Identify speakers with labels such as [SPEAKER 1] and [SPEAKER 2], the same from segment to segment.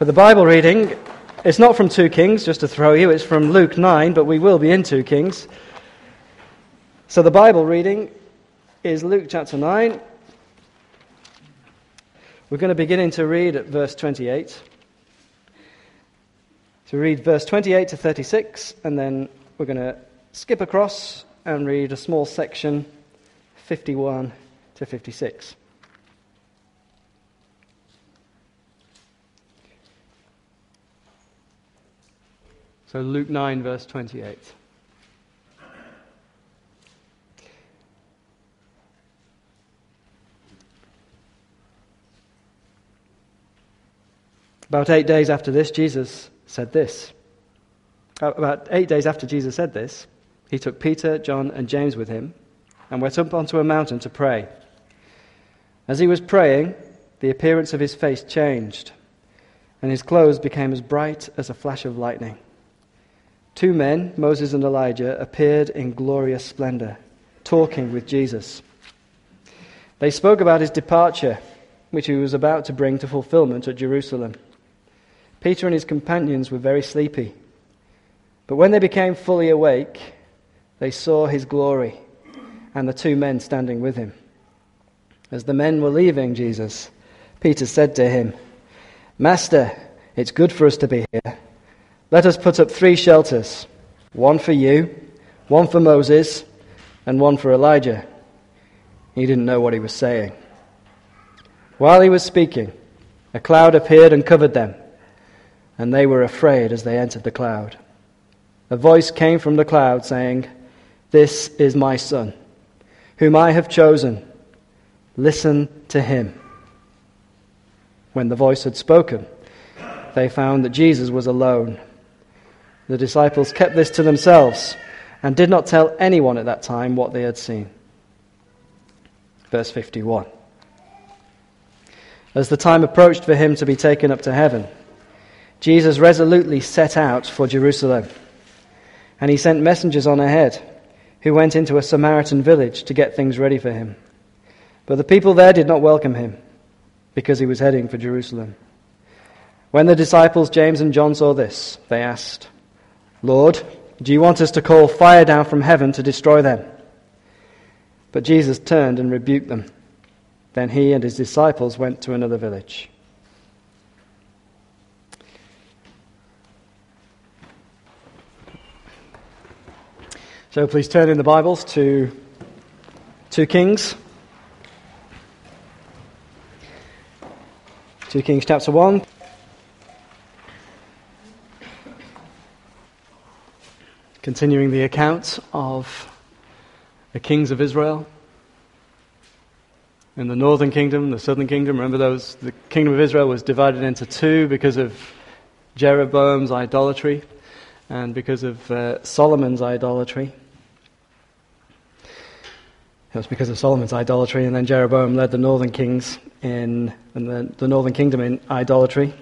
[SPEAKER 1] But the Bible reading is not from 2 Kings, just to throw you, it's from Luke 9, but we will be in 2 Kings. So the Bible reading is Luke chapter 9. We're going to begin to read at verse 28. To read verse 28 to 36, and then we're going to skip across and read a small section, 51 to 56. So Luke 9, verse 28. About 8 days after Jesus said this, he took Peter, John, and James with him and went up onto a mountain to pray. As he was praying, the appearance of his face changed, and his clothes became as bright as a flash of lightning. 2 men, Moses and Elijah, appeared in glorious splendor, talking with Jesus. They spoke about his departure, which he was about to bring to fulfillment at Jerusalem. Peter and his companions were very sleepy, but when they became fully awake, they saw his glory and the 2 men standing with him. As the men were leaving Jesus, Peter said to him, "Master, it's good for us to be here. Let us put up 3 shelters, one for you, one for Moses, and one for Elijah." He didn't know what he was saying. While he was speaking, a cloud appeared and covered them, and they were afraid as they entered the cloud. A voice came from the cloud saying, "This is my son, whom I have chosen. Listen to him." When the voice had spoken, they found that Jesus was alone. The disciples kept this to themselves and did not tell anyone at that time what they had seen. Verse 51. As the time approached for him to be taken up to heaven, Jesus resolutely set out for Jerusalem, and he sent messengers on ahead, who went into a Samaritan village to get things ready for him. But the people there did not welcome him, because he was heading for Jerusalem. When the disciples James and John saw this, they asked, "Lord, do you want us to call fire down from heaven to destroy them?" But Jesus turned and rebuked them. Then he and his disciples went to another village. So please turn in the Bibles to 2 Kings. 2 Kings chapter 1. Continuing the account of the kings of Israel. In the northern kingdom, the southern kingdom, remember those? The kingdom of Israel was divided into 2 because of Jeroboam's idolatry and because of Solomon's idolatry. It was because of Solomon's idolatry, and then Jeroboam led the northern kings in the northern kingdom in idolatry.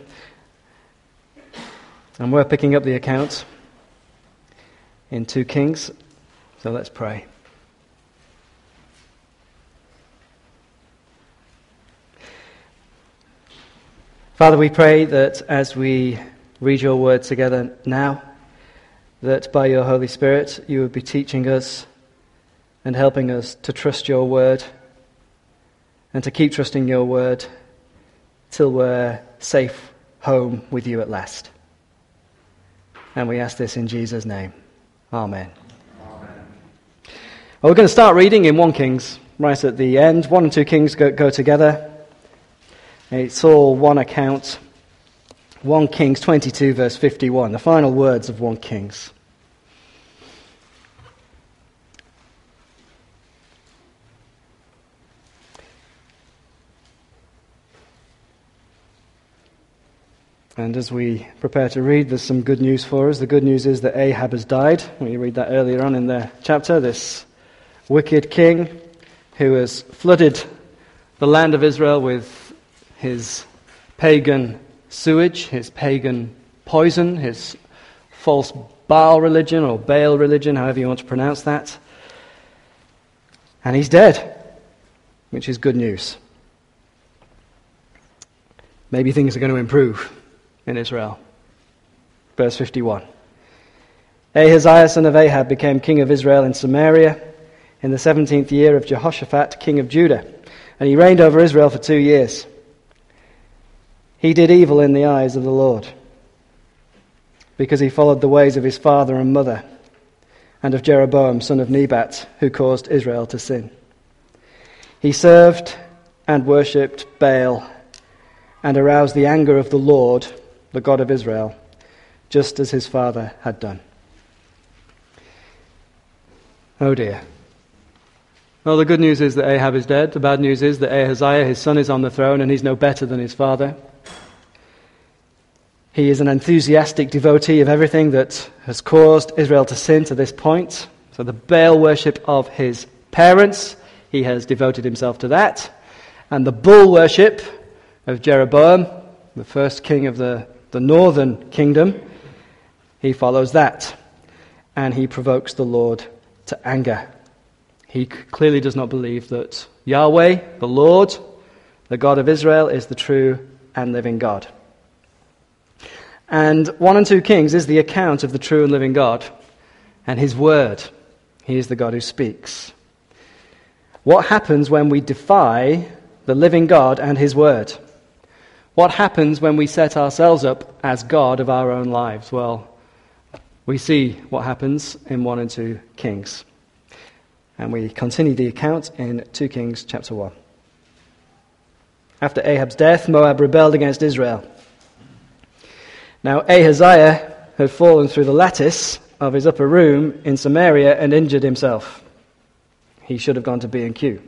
[SPEAKER 1] And we're picking up the account in 2 Kings, so let's pray. Father, we pray that as we read your word together now, that by your Holy Spirit you would be teaching us and helping us to trust your word and to keep trusting your word till we're safe home with you at last. And we ask this in Jesus' name. Amen. Well, we're going to start reading in 1 Kings right at the end. 1 and 2 Kings go together. It's all one account. 1 Kings 22 verse 51, the final words of 1 Kings. And as we prepare to read, there's some good news for us. The good news is that Ahab has died. We read that earlier on in the chapter. This wicked king who has flooded the land of Israel with his pagan sewage, his pagan poison, his false Baal religion or Baal religion, however you want to pronounce that. And he's dead, which is good news. Maybe things are going to improve in Israel. Verse 51. Ahaziah, son of Ahab, became king of Israel in Samaria in the 17th year of Jehoshaphat, king of Judah, and he reigned over Israel for 2 years. He did evil in the eyes of the Lord, because he followed the ways of his father and mother, and of Jeroboam, son of Nebat, who caused Israel to sin. He served and worshipped Baal, and aroused the anger of the Lord, the God of Israel, just as his father had done. Oh dear. Well, the good news is that Ahab is dead. The bad news is that Ahaziah, his son, is on the throne, and he's no better than his father. He is an enthusiastic devotee of everything that has caused Israel to sin to this point. So the Baal worship of his parents, he has devoted himself to that. And the bull worship of Jeroboam, the first king of the northern kingdom, he follows that. And he provokes the Lord to anger. He clearly does not believe that Yahweh, the Lord, the God of Israel, is the true and living God. And 1 and 2 Kings is the account of the true and living God and his word. He is the God who speaks. What happens when we defy the living God and his word? What happens when we set ourselves up as God of our own lives? Well, we see what happens in 1 and 2 Kings. And we continue the account in 2 Kings chapter 1. After Ahab's death, Moab rebelled against Israel. Now Ahaziah had fallen through the lattice of his upper room in Samaria and injured himself. He should have gone to B&Q.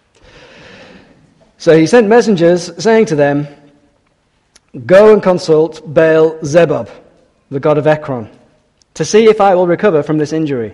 [SPEAKER 1] So he sent messengers saying to them, "Go and consult Baal-zebub, the god of Ekron, to see if I will recover from this injury."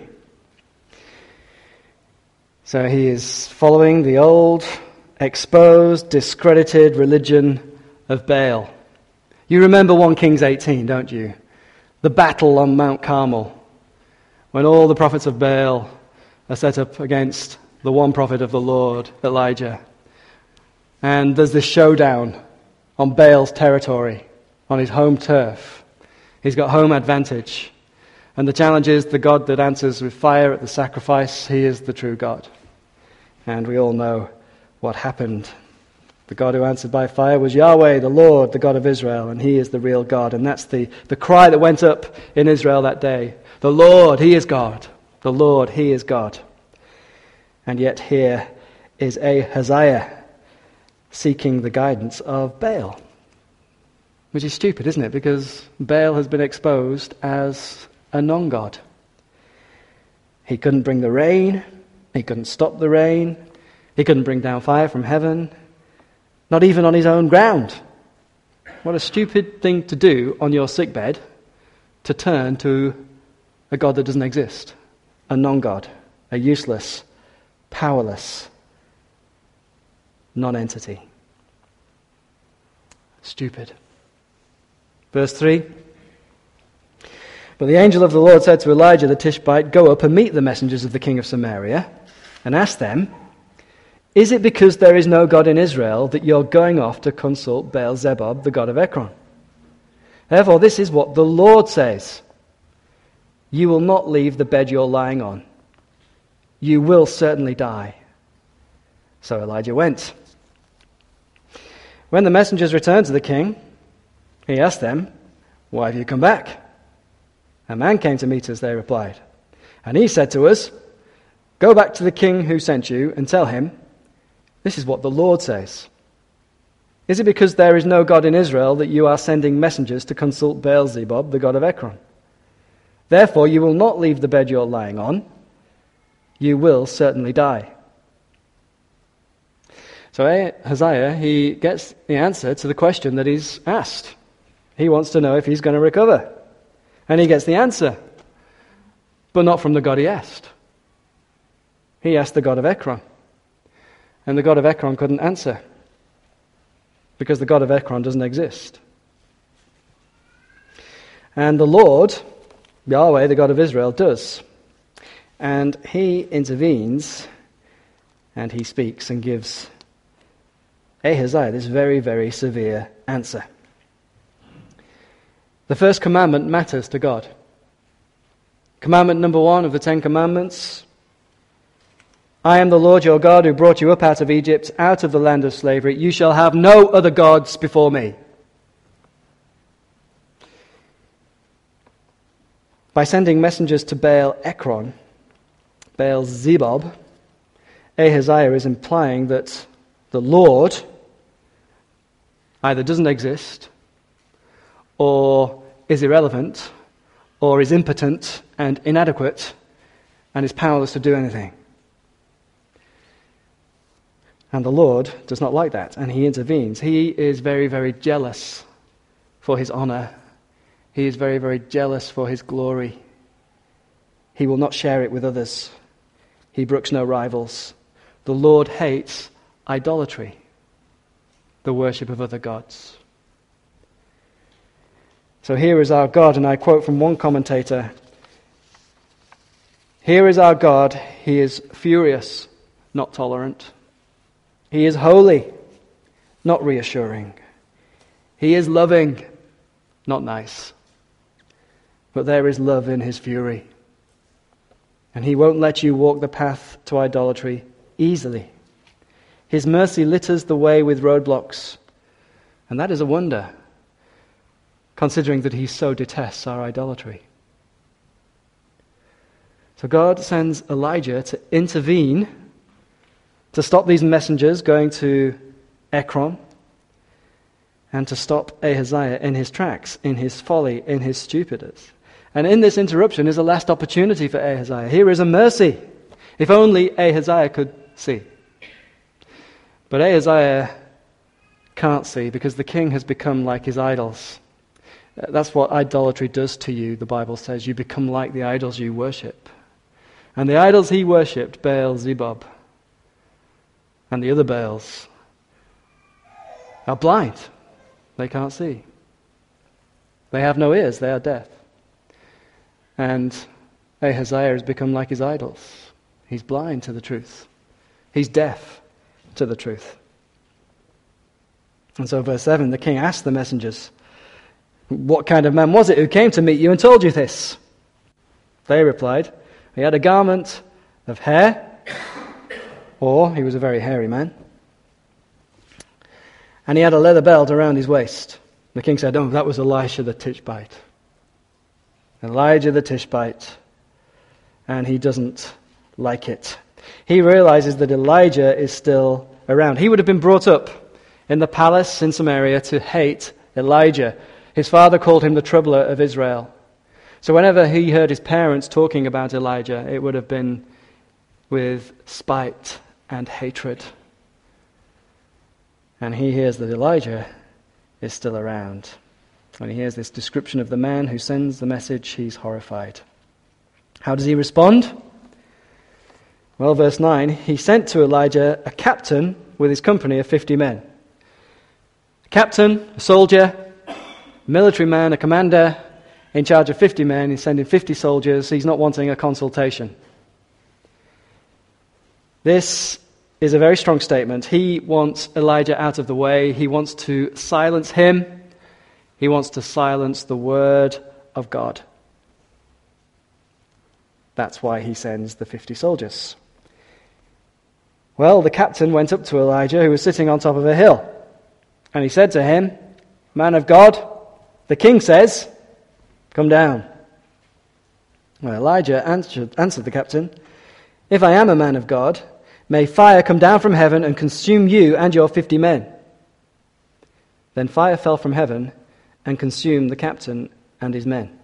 [SPEAKER 1] So he is following the old, exposed, discredited religion of Baal. You remember 1 Kings 18, don't you? The battle on Mount Carmel, when all the prophets of Baal are set up against the one prophet of the Lord, Elijah. And there's this showdown on Baal's territory, on his home turf. He's got home advantage. And the challenge is the God that answers with fire at the sacrifice, he is the true God. And we all know what happened. The God who answered by fire was Yahweh, the Lord, the God of Israel, and he is the real God. And that's the cry that went up in Israel that day. The Lord, he is God. The Lord, he is God. And yet here is Ahaziah seeking the guidance of Baal. Which is stupid, isn't it? Because Baal has been exposed as a non-God. He couldn't bring the rain. He couldn't stop the rain. He couldn't bring down fire from heaven. Not even on his own ground. What a stupid thing to do on your sickbed, to turn to a God that doesn't exist. A non-God. A useless, powerless non-entity. Stupid. Verse 3. But the angel of the Lord said to Elijah the Tishbite, "Go up and meet the messengers of the king of Samaria, and ask them, is it because there is no God in Israel that you're going off to consult Baal-zebub, the god of Ekron? Therefore, this is what the Lord says. You will not leave the bed you're lying on. You will certainly die." So Elijah went. When the messengers returned to the king, he asked them, "Why have you come back?" "A man came to meet us," they replied. "And he said to us, 'Go back to the king who sent you and tell him, this is what the Lord says. Is it because there is no God in Israel that you are sending messengers to consult Baal-zebub, the god of Ekron? Therefore you will not leave the bed you're lying on. You will certainly die.'" So Ahaziah, he gets the answer to the question that he's asked. He wants to know if he's going to recover. And he gets the answer. But not from the God he asked. He asked the god of Ekron. And the god of Ekron couldn't answer. Because the God of Ekron doesn't exist. And the Lord, Yahweh, the God of Israel, does. And he intervenes and he speaks and gives Ahaziah this very, very severe answer. The first commandment matters to God. Commandment number 1 of the 10 Commandments: I am the Lord your God who brought you up out of Egypt, out of the land of slavery. You shall have no other gods before me. By sending messengers to Baal-Ekron, Baal-Zebub, Ahaziah is implying that the Lord either doesn't exist, or is irrelevant, or is impotent and inadequate, and is powerless to do anything. And the Lord does not like that, and he intervenes. He is very, very jealous for his honor. He is very, very jealous for his glory. He will not share it with others. He brooks no rivals. The Lord hates idolatry, the worship of other gods. So here is our God, and I quote from one commentator: here is our God. He is furious, not tolerant. He is holy, not reassuring. He is loving, not nice. But there is love in his fury. And he won't let you walk the path to idolatry easily. His mercy litters the way with roadblocks. And that is a wonder, considering that he so detests our idolatry. So God sends Elijah to intervene, to stop these messengers going to Ekron, and to stop Ahaziah in his tracks, in his folly, in his stupidness. And in this interruption is a last opportunity for Ahaziah. Here is a mercy. If only Ahaziah could see. But Ahaziah can't see, because the king has become like his idols. That's what idolatry does to you, the Bible says. You become like the idols you worship. And the idols he worshipped, Baal-Zebub, and the other Baals, are blind. They can't see. They have no ears. They are deaf. And Ahaziah has become like his idols. He's blind to the truth. He's deaf to the truth. And so verse 7, the king asked the messengers, what kind of man was it who came to meet you and told you this? They replied, he had a garment of hair, or he was a very hairy man, and he had a leather belt around his waist. The king said, oh, that was Elisha the Tishbite. Elijah the Tishbite. And he doesn't like it. He realizes that Elijah is still around. He would have been brought up in the palace in Samaria to hate Elijah. His father called him the troubler of Israel. So whenever he heard his parents talking about Elijah, it would have been with spite and hatred. And he hears that Elijah is still around. When he hears this description of the man who sends the message, he's horrified. How does he respond? Well, verse 9, he sent to Elijah a captain with his company of 50 men. A captain, a soldier, a military man, a commander, in charge of 50 men. He's sending 50 soldiers. He's not wanting a consultation. This is a very strong statement. He wants Elijah out of the way. He wants to silence him. He wants to silence the word of God. That's why he sends the 50 soldiers. Well, the captain went up to Elijah, who was sitting on top of a hill. And he said to him, man of God, the king says, come down. Well, Elijah answered the captain, if I am a man of God, may fire come down from heaven and consume you and your 50 men. Then fire fell from heaven and consumed the captain and his men.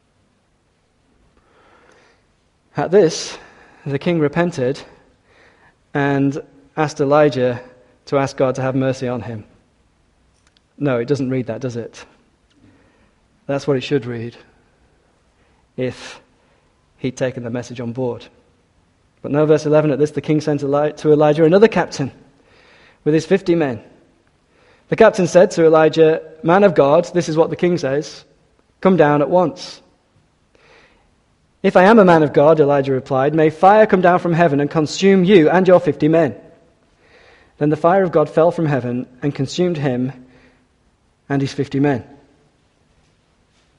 [SPEAKER 1] At this, the king repented and asked Elijah to ask God to have mercy on him. No, it doesn't read that, does it? That's what it should read if he'd taken the message on board. But no, verse 11, at this the king sent to Elijah another captain with his 50 men. The captain said to Elijah, man of God, this is what the king says, come down at once. If I am a man of God, Elijah replied, may fire come down from heaven and consume you and your 50 men. Then the fire of God fell from heaven and consumed him and his 50 men.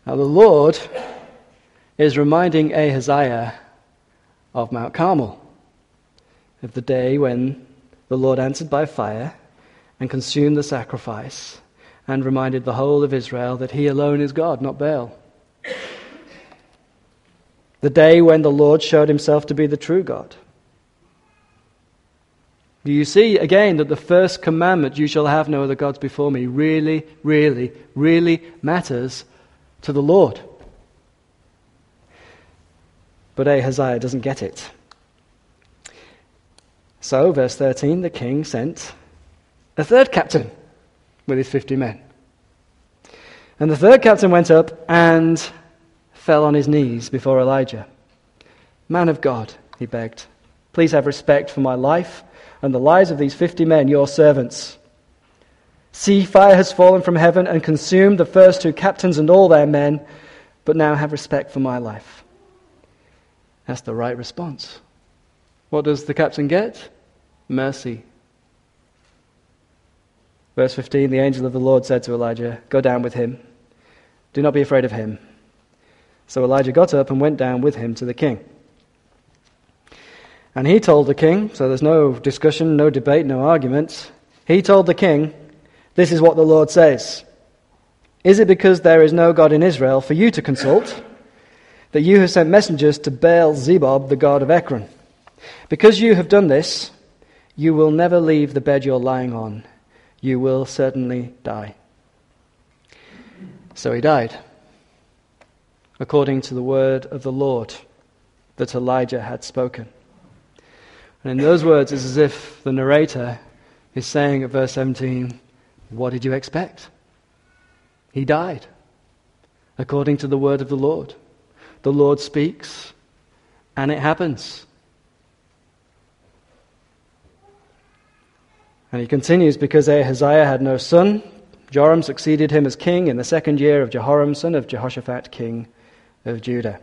[SPEAKER 1] Now the Lord is reminding Ahaziah of Mount Carmel, of the day when the Lord answered by fire and consumed the sacrifice and reminded the whole of Israel that he alone is God, not Baal. The day when the Lord showed himself to be the true God. Do you see again that the first commandment, you shall have no other gods before me, really, really, really matters to the Lord? But Ahaziah doesn't get it. So, verse 13, the king sent a third captain with his 50 men. And the third captain went up and fell on his knees before Elijah. Man of God, he begged, please have respect for my life and the lives of these 50 men, your servants. See, fire has fallen from heaven and consumed the first 2 captains and all their men, but now have respect for my life. That's the right response. What does the captain get? Mercy. Verse 15, the angel of the Lord said to Elijah, go down with him. Do not be afraid of him. So Elijah got up and went down with him to the king. And he told the king, so there's no discussion, no debate, no argument. He told the king, this is what the Lord says. Is it because there is no God in Israel for you to consult, that you have sent messengers to Baal-zebub, the god of Ekron? Because you have done this, you will never leave the bed you're lying on. You will certainly die. So he died, according to the word of the Lord that Elijah had spoken. And in those words, it's as if the narrator is saying at verse 17, what did you expect? He died, according to the word of the Lord. The Lord speaks, and it happens. And he continues, because Ahaziah had no son, Joram succeeded him as king in the 2nd year of Jehoram, son of Jehoshaphat, king of Judah.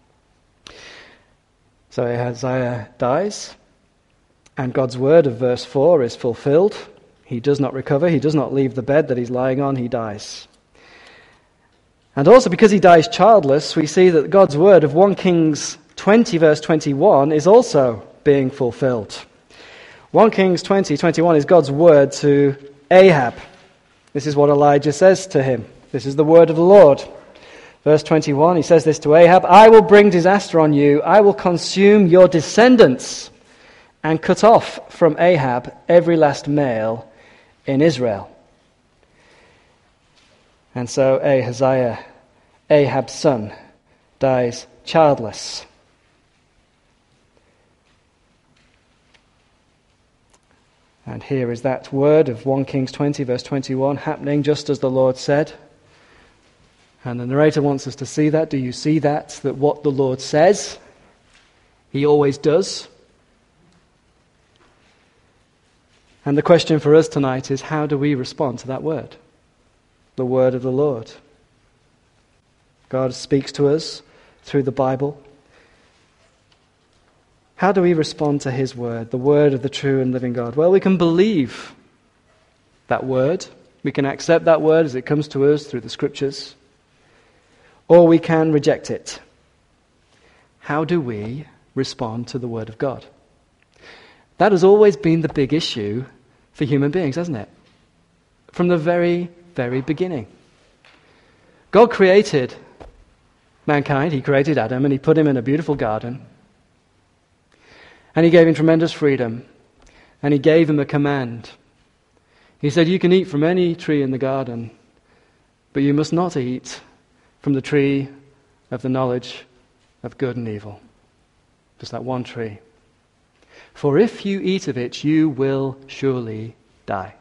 [SPEAKER 1] So Ahaziah dies, and God's word of verse 4 is fulfilled. He does not recover, he does not leave the bed that he's lying on, he dies. And also because he dies childless, we see that God's word of 1 Kings 20 verse 21 is also being fulfilled. 1 Kings 20:21 is God's word to Ahab. This is what Elijah says to him. This is the word of the Lord. Verse 21, he says this to Ahab, I will bring disaster on you. I will consume your descendants and cut off from Ahab every last male in Israel. And so Ahaziah, Ahab's son, dies childless. And here is that word of 1 Kings 20, verse 21, happening just as the Lord said. And the narrator wants us to see that. Do you see that? That what the Lord says, he always does. And the question for us tonight is, how do we respond to that word? The word of the Lord. God speaks to us through the Bible. How do we respond to his word, the word of the true and living God? Well, we can believe that word. We can accept that word as it comes to us through the scriptures. Or we can reject it. How do we respond to the word of God? That has always been the big issue for human beings, hasn't it? From the very, very beginning. God created mankind. He created Adam and he put him in a beautiful garden. And he gave him tremendous freedom. And he gave him a command. He said, you can eat from any tree in the garden, but you must not eat from the tree of the knowledge of good and evil. Just that one tree. For if you eat of it, you will surely die.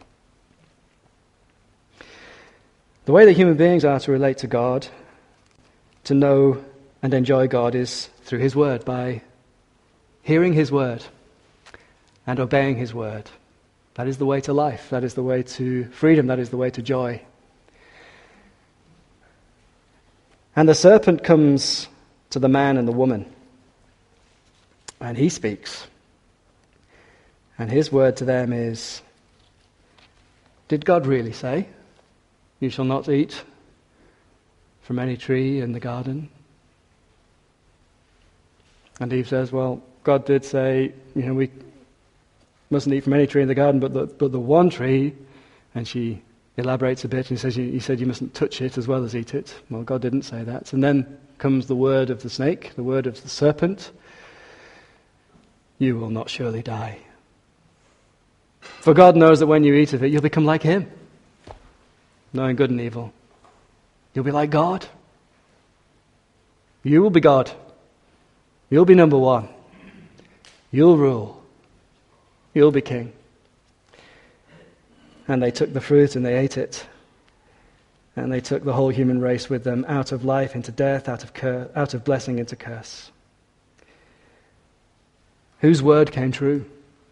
[SPEAKER 1] The way that human beings are to relate to God, to know and enjoy God, is through his word, by hearing his word and obeying his word. That is the way to life. That is the way to freedom. That is the way to joy. And the serpent comes to the man and the woman, and he speaks. And his word to them is, did God really say, you shall not eat from any tree in the garden? And Eve says, well, God did say, we mustn't eat from any tree in the garden, but the one tree. And she elaborates a bit and says, he said you mustn't touch it as well as eat it. Well, God didn't say that. And then comes the word of the snake, the word of the serpent. You will not surely die. For God knows that when you eat of it, you'll become like him, knowing good and evil. You'll be like God. You will be God. You'll be number one. You'll rule. You'll be king. And they took the fruit and they ate it. And they took the whole human race with them out of life into death, out of blessing into curse. Whose word came true?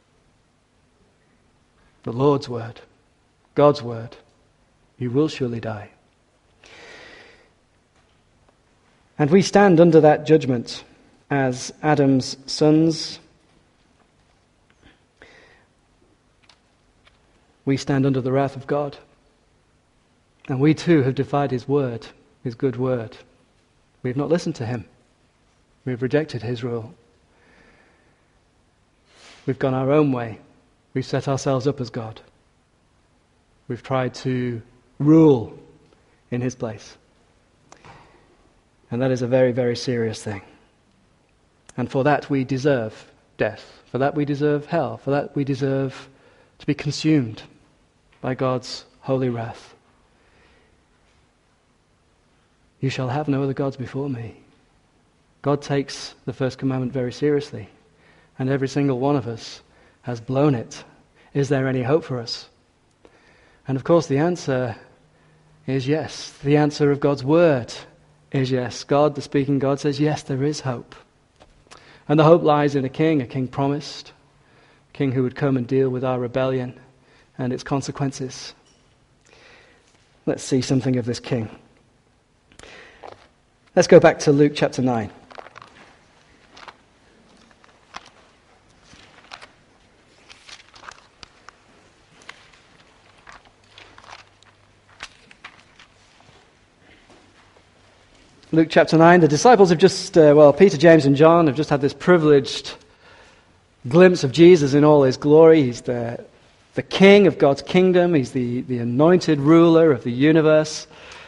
[SPEAKER 1] The Lord's word. God's word. You will surely die. And we stand under that judgment as Adam's sons. We stand under the wrath of God. And we too have defied his word, his good word. We have not listened to him. We have rejected his rule. We've gone our own way. We've set ourselves up as God. We've tried to rule in his place. And that is a very, very serious thing. And for that we deserve death. For that we deserve hell. For that we deserve to be consumed by God's holy wrath. You shall have no other gods before me. God takes the first commandment very seriously. And every single one of us has blown it. Is there any hope for us? And of course the answer is yes. The answer of God's word is yes. God, the speaking God, says yes, there is hope. And the hope lies in a king promised, a king who would come and deal with our rebellion and its consequences. Let's see something of this king. Let's go back to Luke chapter 9. Luke chapter 9, the disciples have just, Peter, James and John have just had this privileged glimpse of Jesus in all his glory. He's the king of God's kingdom. He's the anointed ruler of the universe.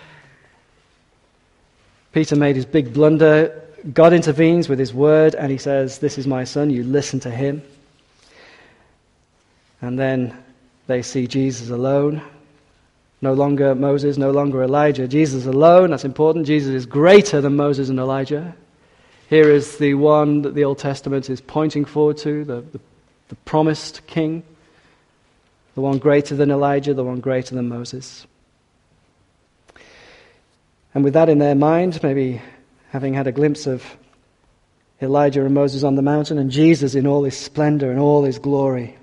[SPEAKER 1] Peter made his big blunder. God intervenes with his word and he says, "This is my son, you listen to him." And then they see Jesus alone. No longer Moses, no longer Elijah. Jesus alone, that's important. Jesus is greater than Moses and Elijah. Here is the one that the Old Testament is pointing forward to, the promised king. The one greater than Elijah, the one greater than Moses. And with that in their mind, maybe having had a glimpse of Elijah and Moses on the mountain and Jesus in all his splendor and all his glory,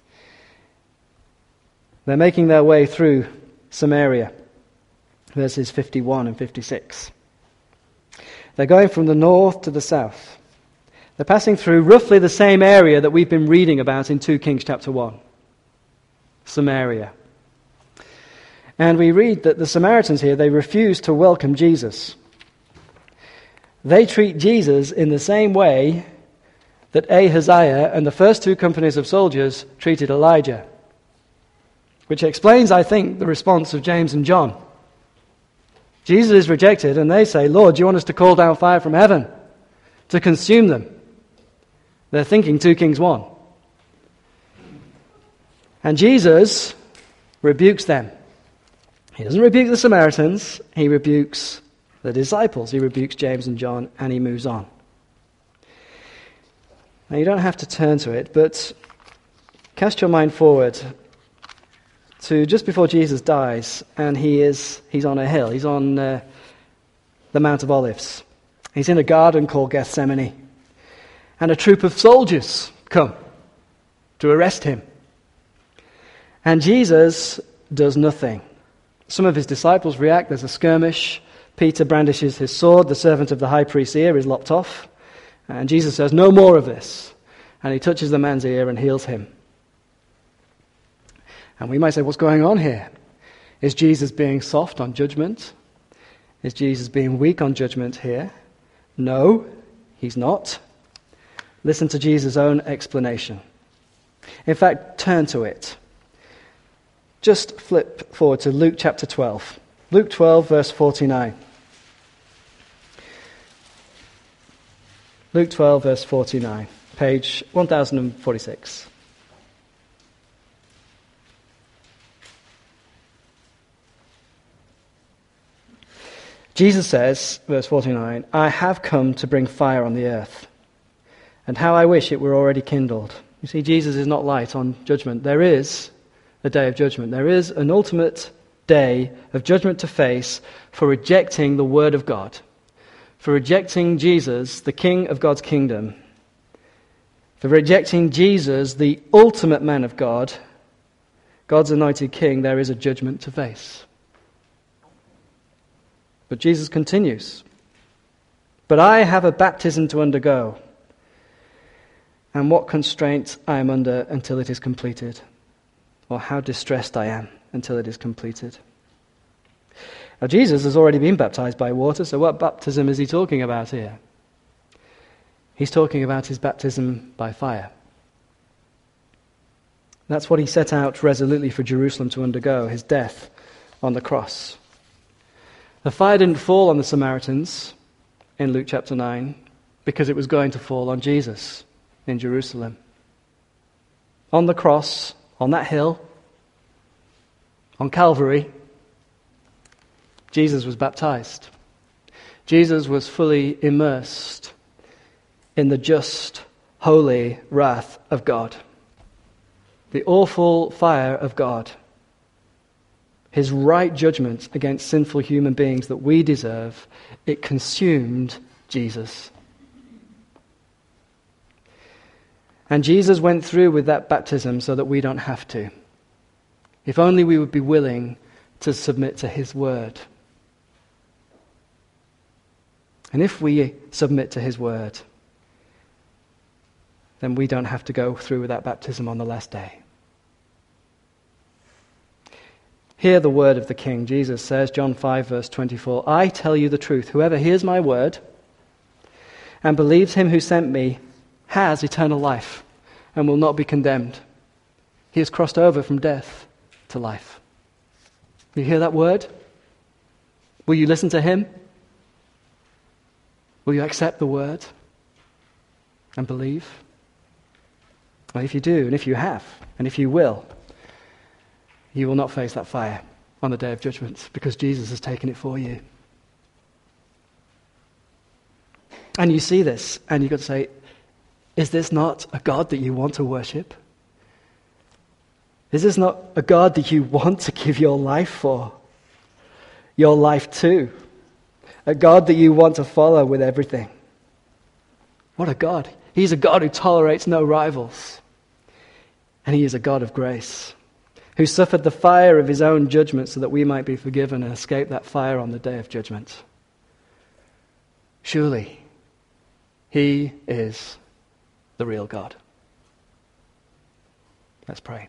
[SPEAKER 1] they're making their way through Samaria, verses 51 and 56. They're going from the north to the south. They're passing through roughly the same area that we've been reading about in 2 Kings chapter 1, Samaria. And we read that the Samaritans here, they refuse to welcome Jesus. They treat Jesus in the same way that Ahaziah and the first 2 companies of soldiers treated Elijah. Which explains, I think, the response of James and John. Jesus is rejected and they say, "Lord, do you want us to call down fire from heaven to consume them?" They're thinking 2 Kings 1. And Jesus rebukes them. He doesn't rebuke the Samaritans, he rebukes the disciples. He rebukes James and John and he moves on. Now you don't have to turn to it, but cast your mind forward to just before Jesus dies, and he's on a hill. He's on the Mount of Olives. He's in a garden called Gethsemane. And a troop of soldiers come to arrest him. And Jesus does nothing. Some of his disciples react. There's a skirmish. Peter brandishes his sword. The servant of the high priest's ear is lopped off. And Jesus says, "No more of this." And he touches the man's ear and heals him. And we might say, what's going on here? Is Jesus being soft on judgment? Is Jesus being weak on judgment here? No, he's not. Listen to Jesus' own explanation. In fact, turn to it. Just flip forward to Luke chapter 12. Luke 12, verse 49. Luke 12, verse 49, page 1046. Jesus says, verse 49, I have come to bring fire on the earth, and how I wish it were already kindled. You see, Jesus is not light on judgment. There is a day of judgment. There is an ultimate day of judgment to face for rejecting the word of God, for rejecting Jesus, the King of God's kingdom, for rejecting Jesus, the ultimate man of God, God's anointed king. There is a judgment to face. But Jesus continues, but I have a baptism to undergo, and what constraint I am under until it is completed, or how distressed I am until it is completed. Now Jesus has already been baptized by water, so what baptism is he talking about here? He's talking about his baptism by fire. That's what he set out resolutely for Jerusalem to undergo, his death on the cross. The fire didn't fall on the Samaritans in Luke chapter 9 because it was going to fall on Jesus in Jerusalem. On the cross, on that hill, on Calvary, Jesus was baptized. Jesus was fully immersed in the just, holy wrath of God. The awful fire of God. His right judgment against sinful human beings that we deserve, it consumed Jesus. And Jesus went through with that baptism so that we don't have to. If only we would be willing to submit to his word. And if we submit to his word, then we don't have to go through with that baptism on the last day. Hear the word of the King. Jesus says, John 5, verse 24, I tell you the truth. Whoever hears my word and believes him who sent me has eternal life and will not be condemned. He has crossed over from death to life. You hear that word? Will you listen to him? Will you accept the word and believe? Well, if you do, and if you have, and if you will, you will not face that fire on the day of judgment because Jesus has taken it for you. And you see this, and you've got to say, is this not a God that you want to worship? Is this not a God that you want to give your life for? Your life to? A God that you want to follow with everything? What a God. He's a God who tolerates no rivals. And he is a God of grace, who suffered the fire of his own judgment so that we might be forgiven and escape that fire on the day of judgment. Surely, he is the real God. Let's pray.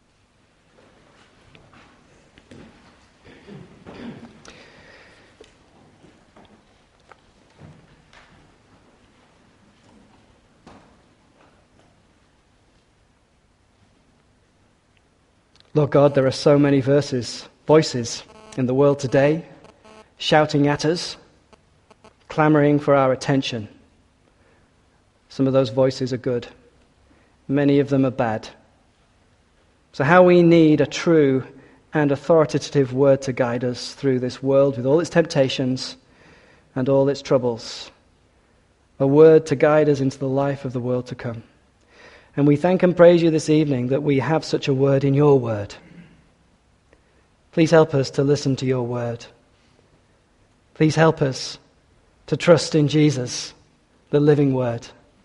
[SPEAKER 1] Lord God, there are so many voices in the world today, shouting at us, clamoring for our attention. Some of those voices are good. Many of them are bad. So how we need a true and authoritative word to guide us through this world with all its temptations and all its troubles. A word to guide us into the life of the world to come. And we thank and praise you this evening that we have such a word in your word. Please help us to listen to your word. Please help us to trust in Jesus, the living word,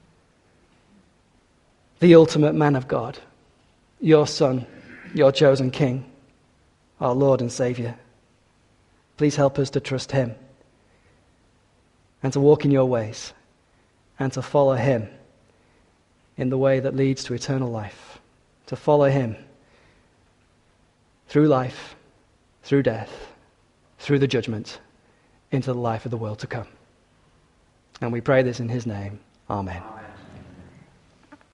[SPEAKER 1] the ultimate man of God, your Son, your chosen King, our Lord and Savior. Please help us to trust him and to walk in your ways and to follow him in the way that leads to eternal life, to follow him through life, through death, through the judgment, into the life of the world to come. And we pray this in his name. Amen.